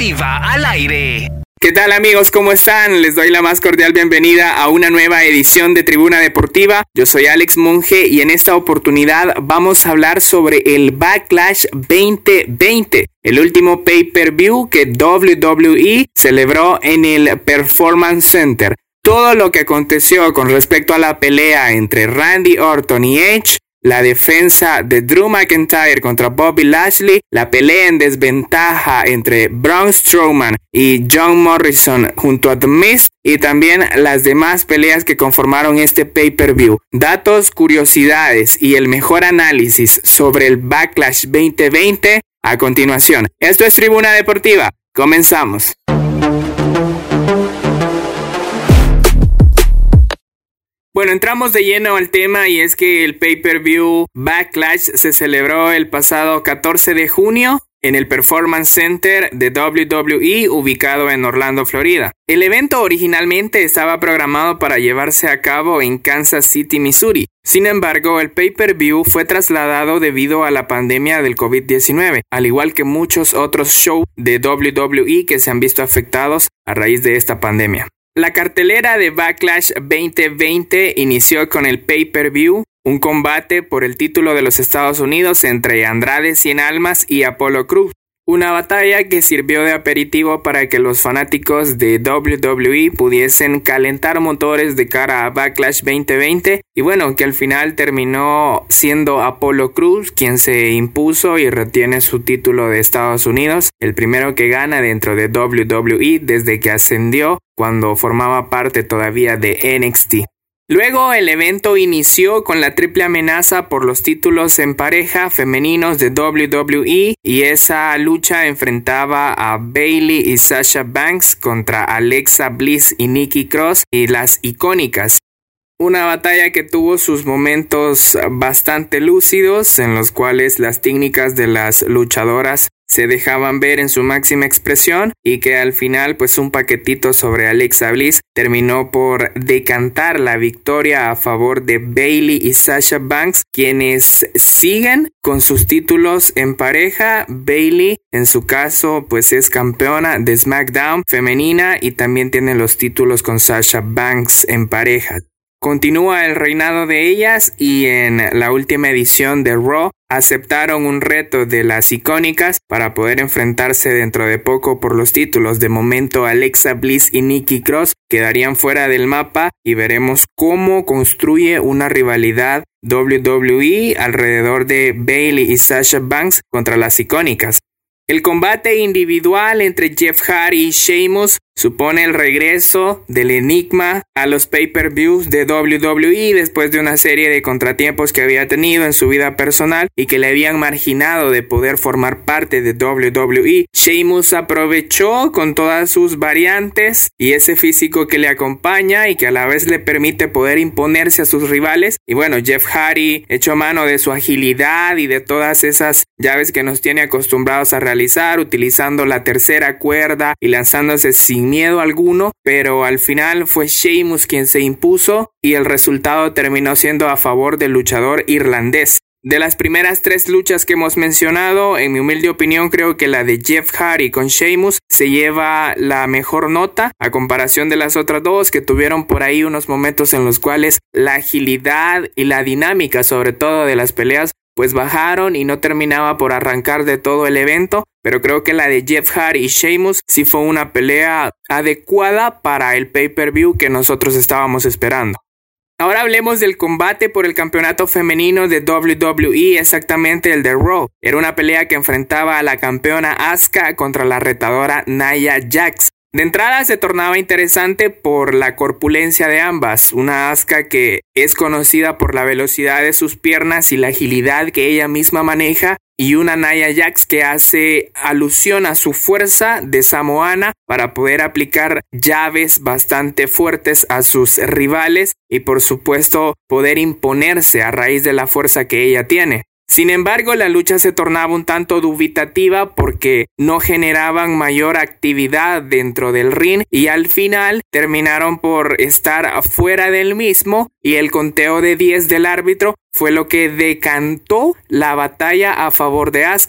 Deportiva al aire. ¿Qué tal, amigos? ¿Cómo están? Les doy la más cordial bienvenida a una nueva edición de Tribuna Deportiva. Yo soy Alex Monge y en esta oportunidad vamos a hablar sobre el Backlash 2020, el último pay-per-view que WWE celebró en el Performance Center. Todo lo que aconteció con respecto a la pelea entre Randy Orton y Edge, la defensa de Drew McIntyre contra Bobby Lashley, la pelea en desventaja entre Braun Strowman y John Morrison junto a The Miz y también las demás peleas que conformaron este pay-per-view. Datos, curiosidades y el mejor análisis sobre el Backlash 2020 a continuación. Esto es Tribuna Deportiva. Comenzamos. Bueno, entramos de lleno al tema y es que el pay-per-view Backlash se celebró el pasado 14 de junio en el Performance Center de WWE ubicado en Orlando, Florida. El evento originalmente estaba programado para llevarse a cabo en Kansas City, Missouri. Sin embargo, el pay-per-view fue trasladado debido a la pandemia del COVID-19, al igual que muchos otros shows de WWE que se han visto afectados a raíz de esta pandemia. La cartelera de Backlash 2020 inició con el pay-per-view, un combate por el título de los Estados Unidos entre Andrade Cien Almas y Apollo Crews. Una batalla que sirvió de aperitivo para que los fanáticos de WWE pudiesen calentar motores de cara a Backlash 2020 y bueno, que al final terminó siendo Apollo Crews quien se impuso y retiene su título de Estados Unidos, el primero que gana dentro de WWE desde que ascendió cuando formaba parte todavía de NXT. Luego el evento inició con la triple amenaza por los títulos en pareja femeninos de WWE y esa lucha enfrentaba a Bayley y Sasha Banks contra Alexa Bliss y Nikki Cross y las icónicas. Una batalla que tuvo sus momentos bastante lúcidos en los cuales las técnicas de las luchadoras se dejaban ver en su máxima expresión y que al final pues un paquetito sobre Alexa Bliss terminó por decantar la victoria a favor de Bayley y Sasha Banks, quienes siguen con sus títulos en pareja. Bayley en su caso pues es campeona de SmackDown femenina y también tiene los títulos con Sasha Banks en pareja. Continúa el reinado de ellas y en la última edición de Raw aceptaron un reto de las icónicas para poder enfrentarse dentro de poco por los títulos. De momento Alexa Bliss y Nikki Cross quedarían fuera del mapa y veremos cómo construye una rivalidad WWE alrededor de Bayley y Sasha Banks contra las icónicas. El combate individual entre Jeff Hardy y Sheamus supone el regreso del enigma a los pay-per-views de WWE después de una serie de contratiempos que había tenido en su vida personal y que le habían marginado de poder formar parte de WWE. Sheamus aprovechó con todas sus variantes y ese físico que le acompaña y que a la vez le permite poder imponerse a sus rivales. Y bueno, Jeff Hardy echó mano de su agilidad y de todas esas llaves que nos tiene acostumbrados a realizar, utilizando la tercera cuerda y lanzándose sin miedo alguno, pero al final fue Sheamus quien se impuso y el resultado terminó siendo a favor del luchador irlandés. De las primeras tres luchas que hemos mencionado, en mi humilde opinión creo que la de Jeff Hardy con Sheamus se lleva la mejor nota a comparación de las otras dos que tuvieron por ahí unos momentos en los cuales la agilidad y la dinámica sobre todo de las peleas pues bajaron y no terminaba por arrancar de todo el evento, pero creo que la de Jeff Hardy y Sheamus sí fue una pelea adecuada para el pay-per-view que nosotros estábamos esperando. Ahora hablemos del combate por el campeonato femenino de WWE, exactamente el de Raw. Era una pelea que enfrentaba a la campeona Asuka contra la retadora Nia Jax. De entrada se tornaba interesante por la corpulencia de ambas, una Asuka que es conocida por la velocidad de sus piernas y la agilidad que ella misma maneja, y una Nia Jax que hace alusión a su fuerza de samoana para poder aplicar llaves bastante fuertes a sus rivales y por supuesto poder imponerse a raíz de la fuerza que ella tiene. Sin embargo, la lucha se tornaba un tanto dubitativa porque no generaban mayor actividad dentro del ring y al final terminaron por estar fuera del mismo y el conteo de 10 del árbitro fue lo que decantó la batalla a favor de Asuka.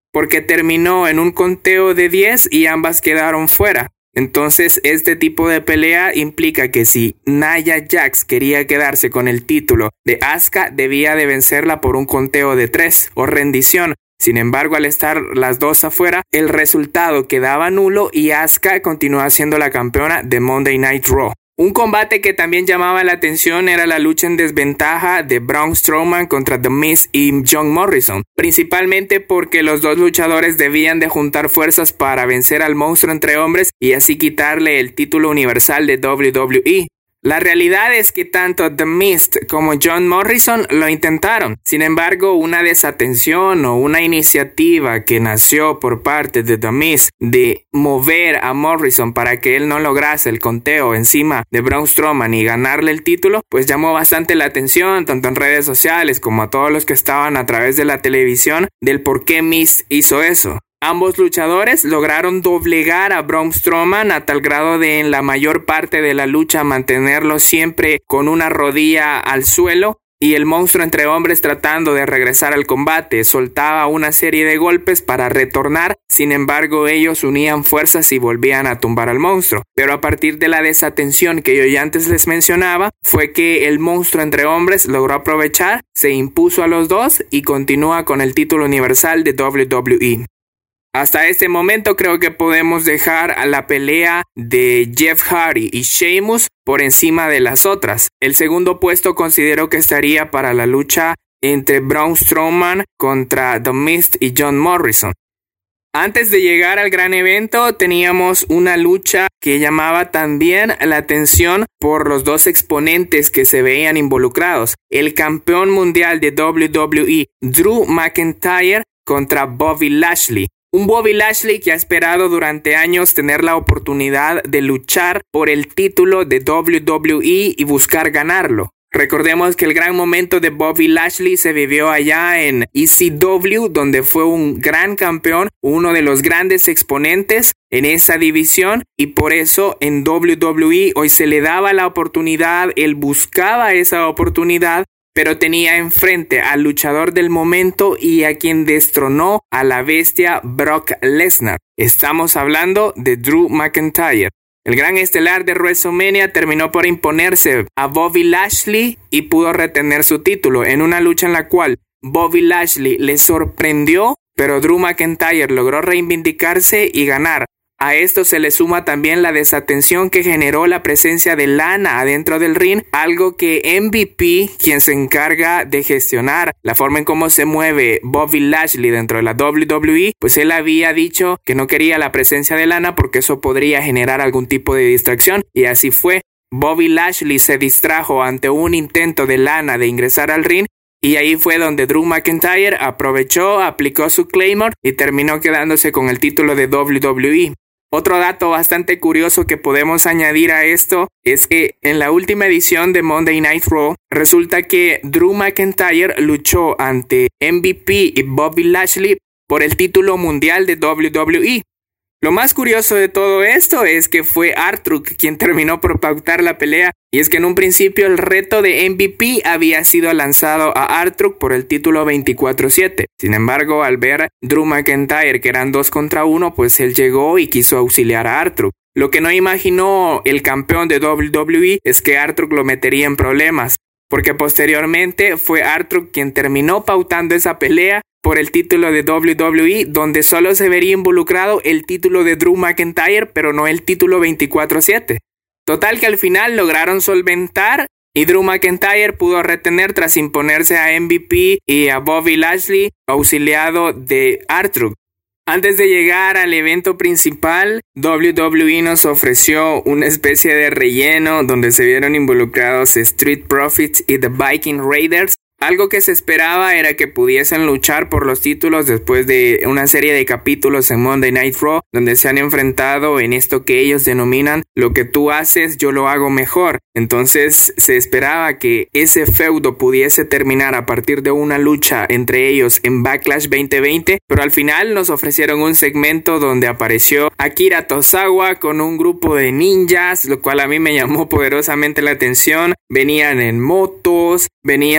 porque terminó en un conteo de 10 y ambas quedaron fuera. Entonces, este tipo de pelea implica que si Nia Jax quería quedarse con el título de Asuka, debía de vencerla por un conteo de 3 o rendición. Sin embargo, al estar las dos afuera, el resultado quedaba nulo y Asuka continuaba siendo la campeona de Monday Night Raw. Un combate que también llamaba la atención era la lucha en desventaja de Braun Strowman contra The Miz y John Morrison, principalmente porque los dos luchadores debían de juntar fuerzas para vencer al monstruo entre hombres y así quitarle el título universal de WWE. La realidad es que tanto The Miz como John Morrison lo intentaron. Sin embargo, una desatención o una iniciativa que nació por parte de The Miz de mover a Morrison para que él no lograse el conteo encima de Braun Strowman y ganarle el título, pues llamó bastante la atención, tanto en redes sociales como a todos los que estaban a través de la televisión, del por qué Miz hizo eso. Ambos luchadores lograron doblegar a Braun Strowman a tal grado de en la mayor parte de la lucha mantenerlo siempre con una rodilla al suelo y el monstruo entre hombres tratando de regresar al combate soltaba una serie de golpes para retornar, sin embargo ellos unían fuerzas y volvían a tumbar al monstruo. Pero a partir de la desatención que yo ya antes les mencionaba, fue que el monstruo entre hombres logró aprovechar, se impuso a los dos y continúa con el título universal de WWE. Hasta este momento creo que podemos dejar a la pelea de Jeff Hardy y Sheamus por encima de las otras. El segundo puesto considero que estaría para la lucha entre Braun Strowman contra The Miz y John Morrison. Antes de llegar al gran evento teníamos una lucha que llamaba también la atención por los dos exponentes que se veían involucrados. El campeón mundial de WWE, Drew McIntyre, contra Bobby Lashley. Un Bobby Lashley que ha esperado durante años tener la oportunidad de luchar por el título de WWE y buscar ganarlo. Recordemos que el gran momento de Bobby Lashley se vivió allá en ECW, donde fue un gran campeón, uno de los grandes exponentes en esa división, y por eso en WWE hoy se le daba la oportunidad, él buscaba esa oportunidad, pero tenía enfrente al luchador del momento y a quien destronó a la bestia Brock Lesnar. Estamos hablando de Drew McIntyre. El gran estelar de WrestleMania terminó por imponerse a Bobby Lashley y pudo retener su título en una lucha en la cual Bobby Lashley le sorprendió, pero Drew McIntyre logró reivindicarse y ganar. A esto se le suma también la desatención que generó la presencia de Lana adentro del ring, algo que MVP, quien se encarga de gestionar la forma en cómo se mueve Bobby Lashley dentro de la WWE, pues él había dicho que no quería la presencia de Lana porque eso podría generar algún tipo de distracción, y así fue. Bobby Lashley se distrajo ante un intento de Lana de ingresar al ring, y ahí fue donde Drew McIntyre aprovechó, aplicó su Claymore y terminó quedándose con el título de WWE. Otro dato bastante curioso que podemos añadir a esto es que en la última edición de Monday Night Raw resulta que Drew McIntyre luchó ante MVP y Bobby Lashley por el título mundial de WWE. Lo más curioso de todo esto es que fue R-Truth quien terminó por pautar la pelea, y es que en un principio el reto de MVP había sido lanzado a R-Truth por el título 24/7. Sin embargo, al ver Drew McIntyre que eran 2 contra 1, pues él llegó y quiso auxiliar a R-Truth. Lo que no imaginó el campeón de WWE es que R-Truth lo metería en problemas, porque posteriormente fue R-Truth quien terminó pautando esa pelea por el título de WWE, donde solo se vería involucrado el título de Drew McIntyre, pero no el título 24/7. Total que al final lograron solventar y Drew McIntyre pudo retener tras imponerse a MVP y a Bobby Lashley, auxiliado de R-Truth. Antes de llegar al evento principal, WWE nos ofreció una especie de relleno donde se vieron involucrados Street Profits y The Viking Raiders. Algo que se esperaba era que pudiesen luchar por los títulos después de una serie de capítulos en Monday Night Raw, donde se han enfrentado en esto que ellos denominan lo que tú haces, yo lo hago mejor. Entonces se esperaba que ese feudo pudiese terminar a partir de una lucha entre ellos en Backlash 2020, pero al final nos ofrecieron un segmento donde apareció Akira Tozawa con un grupo de ninjas, lo cual a mí me llamó poderosamente la atención. Venían en motos, venía un tipo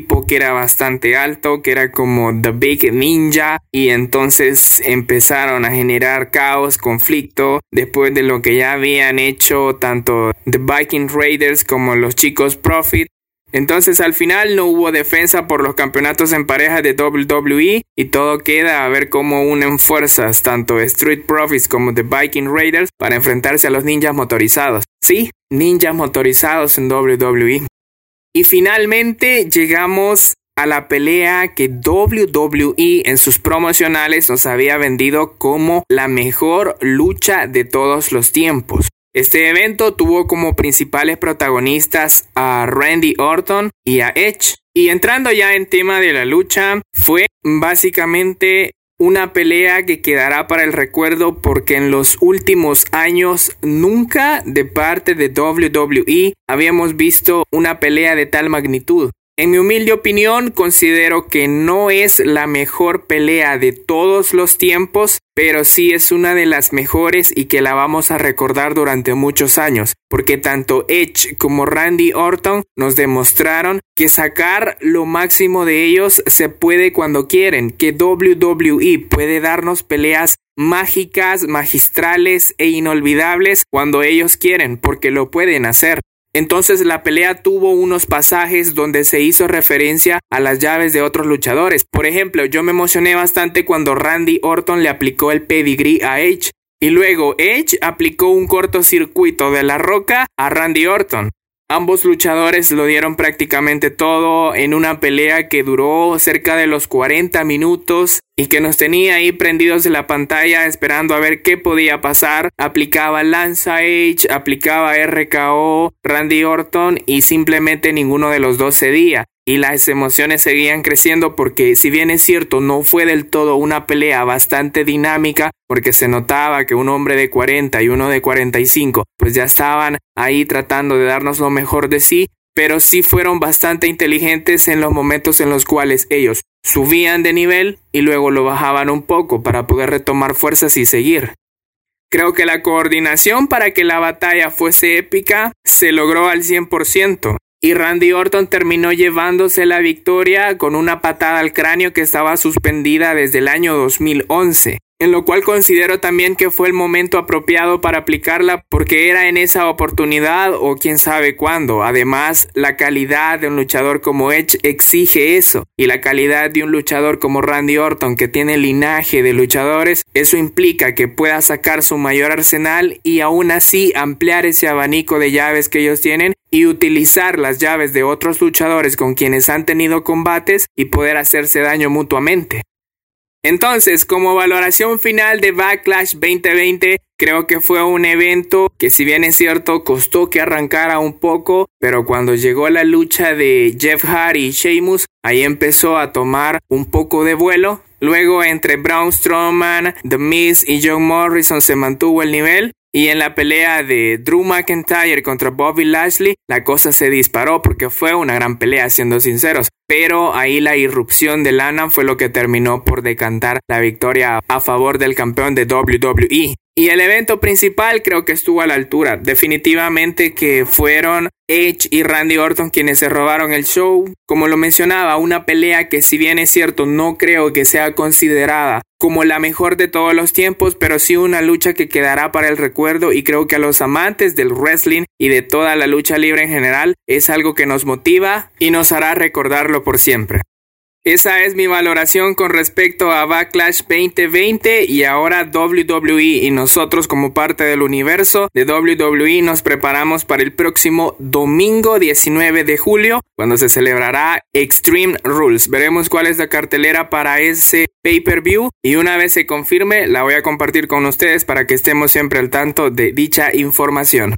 tipo que era bastante alto, que era como The Big Ninja, y entonces empezaron a generar caos, conflicto, después de lo que ya habían hecho tanto The Viking Raiders como los chicos Profit. Entonces al final no hubo defensa por los campeonatos en pareja de WWE y todo queda a ver cómo unen fuerzas tanto Street Profits como The Viking Raiders para enfrentarse a los ninjas motorizados. Sí, ninjas motorizados en WWE. Y finalmente llegamos a la pelea que WWE en sus promocionales nos había vendido como la mejor lucha de todos los tiempos. Este evento tuvo como principales protagonistas a Randy Orton y a Edge. Y entrando ya en tema de la lucha, fue básicamente una pelea que quedará para el recuerdo porque en los últimos años nunca de parte de WWE habíamos visto una pelea de tal magnitud. En mi humilde opinión, considero que no es la mejor pelea de todos los tiempos, pero sí es una de las mejores y que la vamos a recordar durante muchos años, porque tanto Edge como Randy Orton nos demostraron que sacar lo máximo de ellos se puede cuando quieren, que WWE puede darnos peleas mágicas, magistrales e inolvidables cuando ellos quieren, porque lo pueden hacer. Entonces la pelea tuvo unos pasajes donde se hizo referencia a las llaves de otros luchadores. Por ejemplo, yo me emocioné bastante cuando Randy Orton le aplicó el pedigree a Edge. Y luego Edge aplicó un cortocircuito de la roca a Randy Orton. Ambos luchadores lo dieron prácticamente todo en una pelea que duró cerca de los 40 minutos y que nos tenía ahí prendidos en la pantalla esperando a ver qué podía pasar. Aplicaba Lanza Edge, aplicaba RKO, Randy Orton y simplemente ninguno de los dos cedía. Y las emociones seguían creciendo porque si bien es cierto no fue del todo una pelea bastante dinámica porque se notaba que un hombre de 40 y uno de 45 pues ya estaban ahí tratando de darnos lo mejor de sí, pero sí fueron bastante inteligentes en los momentos en los cuales ellos subían de nivel y luego lo bajaban un poco para poder retomar fuerzas y seguir. Creo que la coordinación para que la batalla fuese épica se logró al 100%. Y Randy Orton terminó llevándose la victoria con una patada al cráneo que estaba suspendida desde el año 2011. En lo cual considero también que fue el momento apropiado para aplicarla porque era en esa oportunidad o quién sabe cuándo. Además, la calidad de un luchador como Edge exige eso. Y la calidad de un luchador como Randy Orton que tiene linaje de luchadores, eso implica que pueda sacar su mayor arsenal y aún así ampliar ese abanico de llaves que ellos tienen y utilizar las llaves de otros luchadores con quienes han tenido combates y poder hacerse daño mutuamente. Entonces, como valoración final de Backlash 2020, creo que fue un evento que si bien es cierto costó que arrancara un poco, pero cuando llegó la lucha de Jeff Hardy y Sheamus, ahí empezó a tomar un poco de vuelo. Luego entre Braun Strowman, The Miz y John Morrison se mantuvo el nivel. Y en la pelea de Drew McIntyre contra Bobby Lashley, la cosa se disparó porque fue una gran pelea, siendo sinceros. Pero ahí la irrupción de Lana fue lo que terminó por decantar la victoria a favor del campeón de WWE. Y el evento principal creo que estuvo a la altura. Definitivamente que fueron Edge y Randy Orton quienes se robaron el show. Como lo mencionaba, una pelea que si bien es cierto no creo que sea considerada como la mejor de todos los tiempos, pero sí una lucha que quedará para el recuerdo y creo que a los amantes del wrestling y de toda la lucha libre en general es algo que nos motiva y nos hará recordarlo por siempre. Esa es mi valoración con respecto a Backlash 2020 y ahora WWE y nosotros como parte del universo de WWE nos preparamos para el próximo domingo 19 de julio cuando se celebrará Extreme Rules. Veremos cuál es la cartelera para ese pay-per-view y una vez se confirme la voy a compartir con ustedes para que estemos siempre al tanto de dicha información.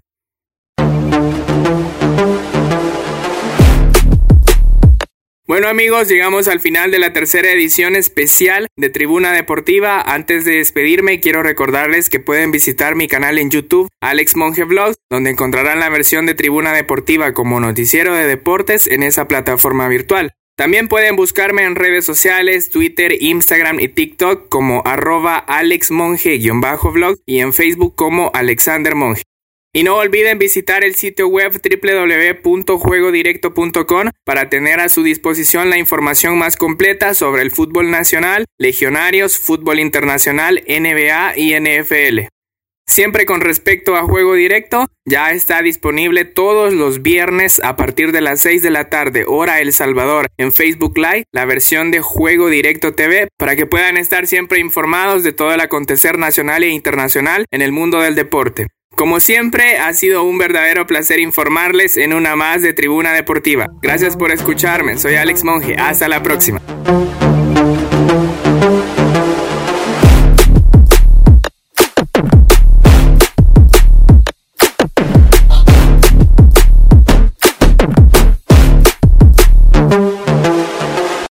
Bueno amigos, llegamos al final de la tercera edición especial de Tribuna Deportiva. Antes de despedirme, quiero recordarles que pueden visitar mi canal en YouTube, Alex Monge Vlogs, donde encontrarán la versión de Tribuna Deportiva como noticiero de deportes en esa plataforma virtual. También pueden buscarme en redes sociales, Twitter, Instagram y TikTok como @AlexMonge_vlog y en Facebook como Alexander Monge. Y no olviden visitar el sitio web www.juegodirecto.com para tener a su disposición la información más completa sobre el fútbol nacional, legionarios, fútbol internacional, NBA y NFL. Siempre con respecto a Juego Directo, ya está disponible todos los viernes a partir de las 6 de la tarde, hora El Salvador, en Facebook Live, la versión de Juego Directo TV, para que puedan estar siempre informados de todo el acontecer nacional e internacional en el mundo del deporte. Como siempre, ha sido un verdadero placer informarles en una más de Tribuna Deportiva. Gracias por escucharme, soy Alex Monge, hasta la próxima.